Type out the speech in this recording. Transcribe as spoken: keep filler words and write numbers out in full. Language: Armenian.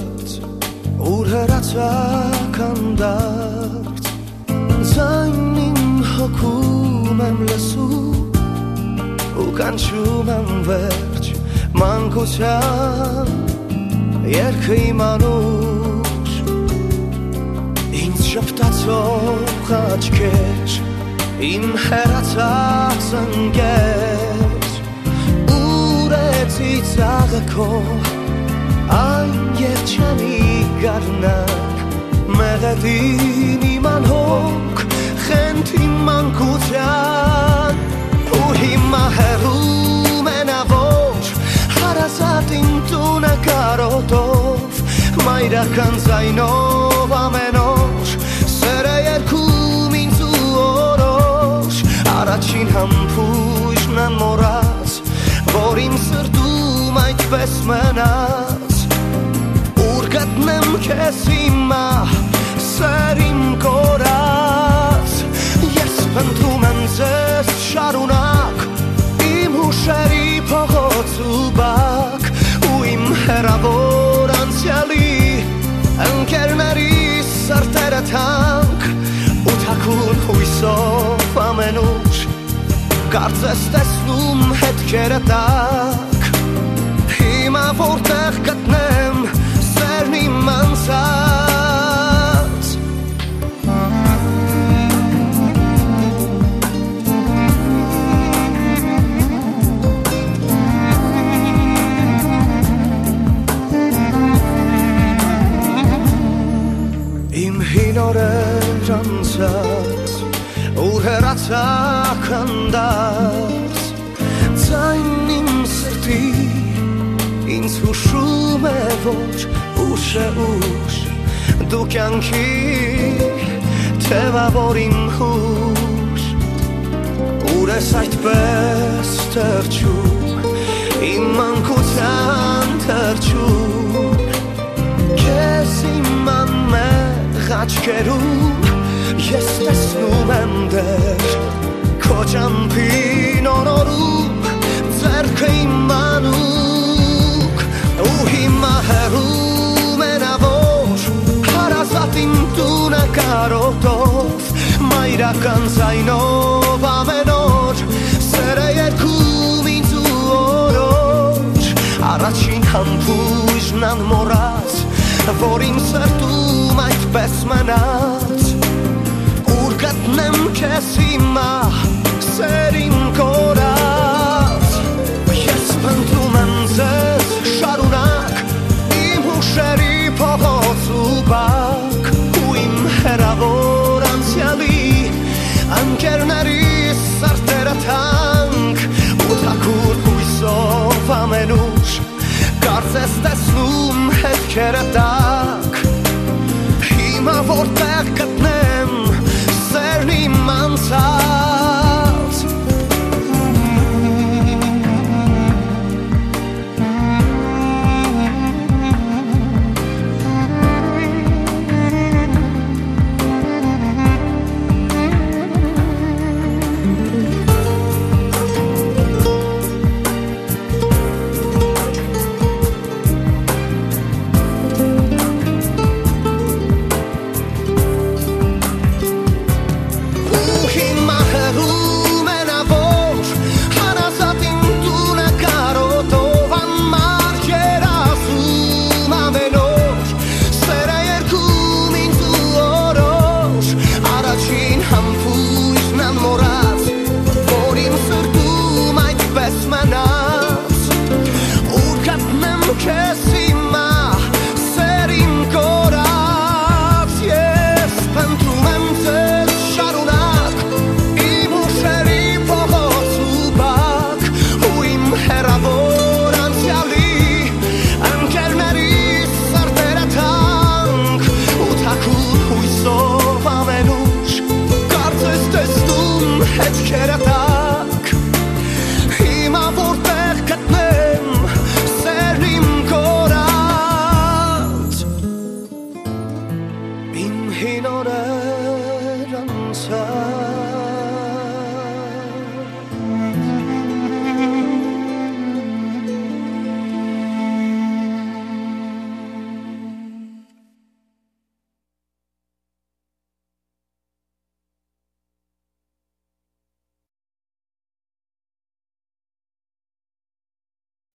ուրհրած ականդարդ ձայնին հոգում եմ լսում ու կանչում եմ վերջ մանկության երգը իմանուր ինձ շպտացող աչքեր իմ հեռացած ընկեր ուրեցի ծաղը այն երջանի գարնակ մեղեդին իման հոգ խենթին մանկության ու հիմա հեռում է նա որ հարազատ իմ տունը կարոտով մայրական ձայնով ամեն օր սերը երգում ինձ ու օրոր առաջին համբույրն անմոռաց որ իմ սրտում այդպես մնաց ուր գտնեմ քեզ հիմա սեր իմ կորած ես փնտրում եմ ձեզ շարունակ իմ հուշերի փողոց ու բակ ու իմ հեռավոր անցյալի ընկերների սրտերը թանկ ու թաքուն հույսով ամենուր կարծես տեսնում հետքերը տակ հիմա որտեղ գտնեմ սերն իմ անցած իմ հին օրեր անցած ուր հեռացակ անդած ձայն իմ սրտի ինձ հուշում է որ ուշ է ուշ դու կյանքի թևավոր իմ հուշ ուր ես այդպես թրջում իմ մանկության թրջում քեզ իմ անմեղ աչքերում ես տեսնում եմ դեր քո ճամփին օրորում ձեռքը իմ մանուկ ու հիմա հեռում է նա որ հարազատ իմ տունը կարոտով մայրական ձայնով ամեն օր սերը երգում ինձ ու օրոր առաջին համբույրն անմոռաց որ իմ սրտում այդպես մնաց ուր գտնեմ քեզ հիմա սեր իմ կորած ես փնտրում եմ ձեզ շարունակ իմ հուշերի փողոց ու բակ ու իմ հեռավոր անցյալի ընկերների սրտերը թանկ ու թաքուն հույսով ամենուր կարծես տեսնում հետքերը տակ հիմա որտեղ գտնեմ սերն իմ անցած hyn o'r yr amser